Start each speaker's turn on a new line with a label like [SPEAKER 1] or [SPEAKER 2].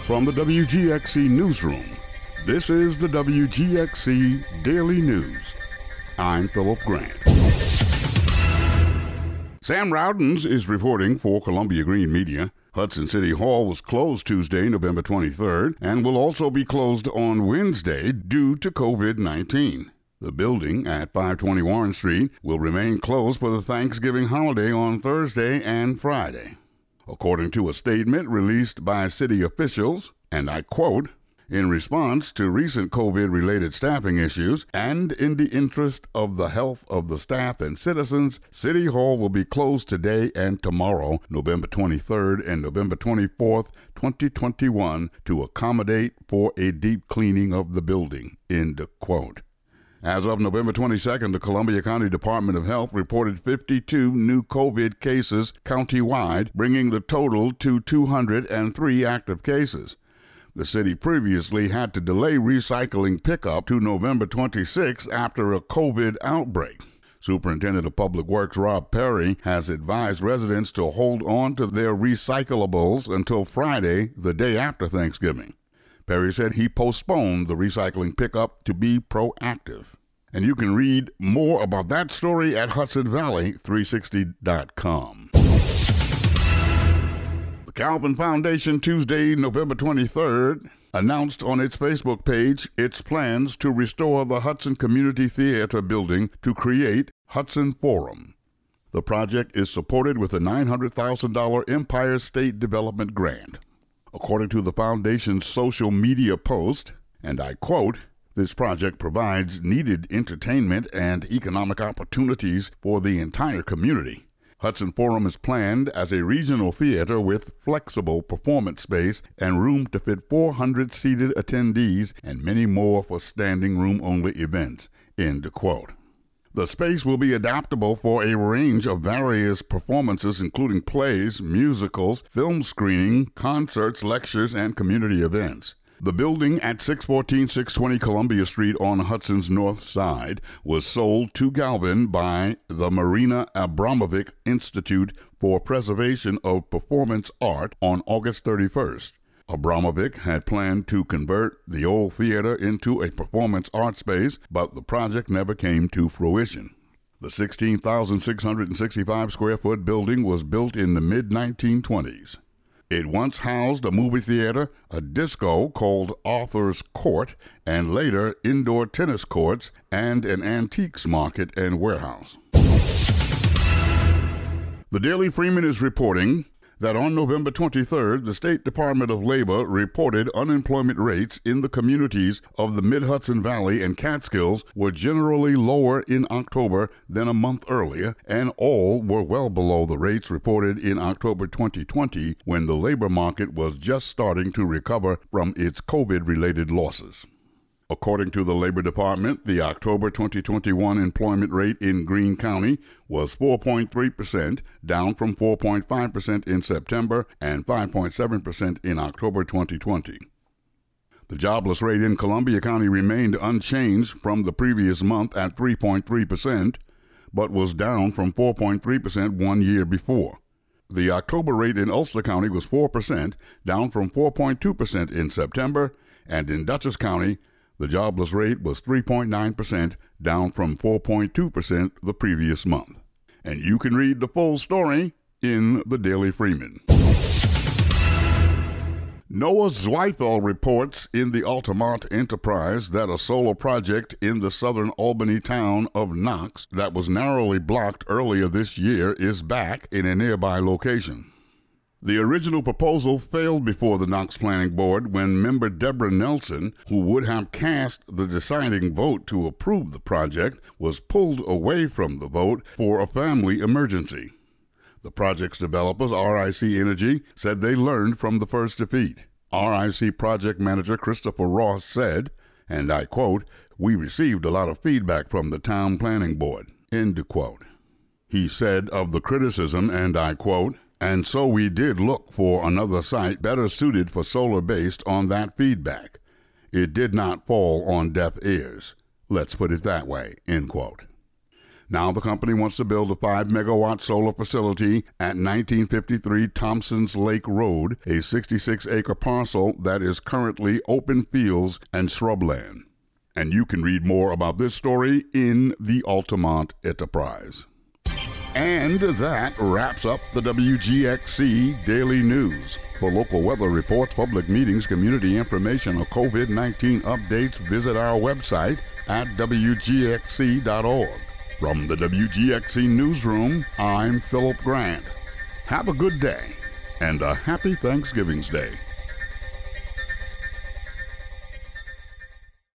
[SPEAKER 1] From the WGXC Newsroom, this is the WGXC Daily News. I'm Philip Grant. Sam Rowdens is reporting for Columbia Green Media. Hudson City Hall was closed Tuesday, November 23rd, and will also be closed on Wednesday due to COVID-19. The building at 520 Warren Street will remain closed for the Thanksgiving holiday on Thursday and Friday. According to a statement released by city officials, and I quote, "In response to recent COVID-related staffing issues and in the interest of the health of the staff and citizens, City Hall will be closed today and tomorrow, November 23rd and November 24th, 2021, to accommodate for a deep cleaning of the building," end quote. As of November 22nd, the Columbia County Department of Health reported 52 new COVID cases countywide, bringing the total to 203 active cases. The city previously had to delay recycling pickup to November 26 after a COVID outbreak. Superintendent of Public Works Rob Perry has advised residents to hold on to their recyclables until Friday, the day after Thanksgiving. Perry said he postponed the recycling pickup to be proactive. And you can read more about that story at HudsonValley360.com. The Calvin Foundation Tuesday, November 23rd, announced on its Facebook page its plans to restore the Hudson Community Theater building to create Hudson Forum. The project is supported with a $900,000 Empire State Development grant. According to the foundation's social media post, and I quote, "This project provides needed entertainment and economic opportunities for the entire community. Hudson Forum is planned as a regional theater with flexible performance space and room to fit 400 seated attendees and many more for standing room-only events," end quote. The space will be adaptable for a range of various performances, including plays, musicals, film screening, concerts, lectures, and community events. The building at 614-620 Columbia Street on Hudson's north side was sold to Galvin by the Marina Abramovic Institute for Preservation of Performance Art on August 31st. Abramovic had planned to convert the old theater into a performance art space, but the project never came to fruition. The 16,665 square foot building was built in the mid-1920s. It once housed a movie theater, a disco called Arthur's Court, and later indoor tennis courts and an antiques market and warehouse. The Daily Freeman is reporting that on November 23rd, the State Department of Labor reported unemployment rates in the communities of the Mid-Hudson Valley and Catskills were generally lower in October than a month earlier, and all were well below the rates reported in October 2020 when the labor market was just starting to recover from its COVID-related losses. According to the Labor Department, the October 2021 employment rate in Greene County was 4.3%, down from 4.5% in September and 5.7% in October 2020. The jobless rate in Columbia County remained unchanged from the previous month at 3.3%, but was down from 4.3% 1 year before. The October rate in Ulster County was 4%, down from 4.2% in September, and in Dutchess County, the jobless rate was 3.9%, down from 4.2% the previous month. And you can read the full story in the Daily Freeman. Noah Zweifel reports in the Altamont Enterprise that a solar project in the southern Albany town of Knox that was narrowly blocked earlier this year is back in a nearby location. The original proposal failed before the Knox Planning Board when member Deborah Nelson, who would have cast the deciding vote to approve the project, was pulled away from the vote for a family emergency. The project's developers, RIC Energy, said they learned from the first defeat. RIC project manager Christopher Ross said, and I quote, "We received a lot of feedback from the town planning board," end quote. He said of the criticism, and I quote, "And so we did look for another site better suited for solar based on that feedback. It did not fall on deaf ears. Let's put it that way," end quote. Now the company wants to build a 5-megawatt solar facility at 1953 Thompsons Lake Road, a 66-acre parcel that is currently open fields and shrubland. And you can read more about this story in the Altamont Enterprise. And that wraps up the WGXC Daily News. For local weather reports, public meetings, community information, or COVID-19 updates, visit our website at WGXC.org. From the WGXC Newsroom, I'm Philip Grant. Have a good day and a happy Thanksgiving Day.